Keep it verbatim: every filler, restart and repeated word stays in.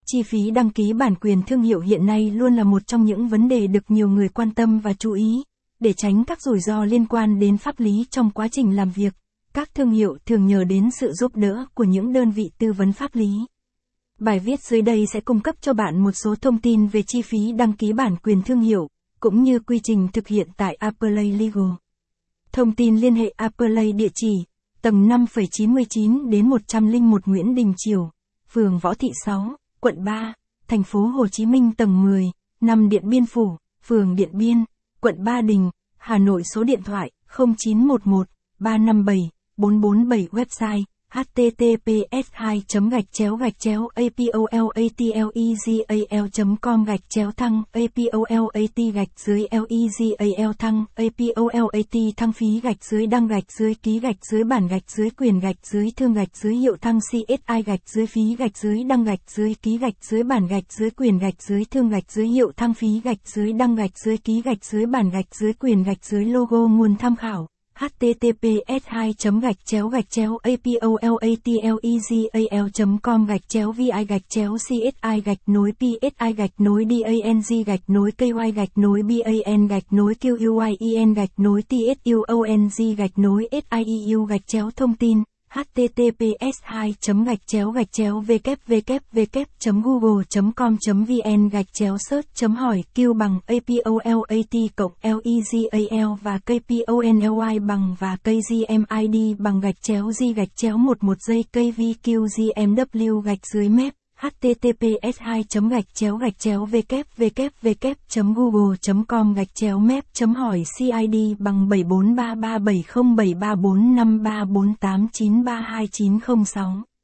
Chi phí đăng ký bản quyền thương hiệu hiện nay luôn là một trong những vấn đề được nhiều người quan tâm và chú ý. Để tránh các rủi ro liên quan đến pháp lý trong quá trình làm việc, các thương hiệu thường nhờ đến sự giúp đỡ của những đơn vị tư vấn pháp lý. Bài viết dưới đây sẽ cung cấp cho bạn một số thông tin về chi phí đăng ký bản quyền thương hiệu, cũng như quy trình thực hiện tại Appley Legal. Thông tin liên hệ Appley địa chỉ tầng năm chín chín đến một không một Nguyễn Đình Chiểu, phường Võ Thị sáu, quận ba, thành phố Hồ Chí Minh tầng mười, năm Điện Biên Phủ, phường Điện Biên, quận Ba Đình, Hà Nội. Số điện thoại không chín một một ba năm bảy bốn bốn bảy. Website h t t p s hai gạch chéo gạch chéo apolatilegal chấm com gạch chéo thăng apolat gạch dưới legal thăng apolat thăng phí gạch dưới đăng gạch dưới ký gạch dưới bản gạch dưới quyền gạch dưới thương gạch dưới hiệu thăng csi gạch dưới phí gạch dưới đăng gạch dưới ký gạch dưới bản gạch dưới quyền gạch dưới thương gạch dưới hiệu thăng phí gạch dưới đăng gạch dưới ký gạch dưới bản gạch dưới quyền gạch dưới logo. Nguồn tham khảo h t t p s hai gạch chéo gạch chéo apolatilegal chấm com gạch chéo vi gạch chéo csi gạch nối psi gạch nối dang gạch nối ky gạch nối ban gạch nối qyin gạch nối tsuong gạch nối sieu gạch chéo. Thông tin h t t p s hai gạch chéo gạch chéo www chấm google chấm com chấm vn gạch chéo search chấm hỏi q bằng apolat cộng legal và kponly bằng và kgmid bằng gạch chéo g gạch chéo một một giây kvqgmw gạch dưới map h t t p s hai gạch chéo gạch chéo www chấm google chấm com gạch chéo map chấm hỏi cid bằng bảy bốn ba ba bảy không bảy ba bốn năm ba bốn tám chín ba hai chín không sáu.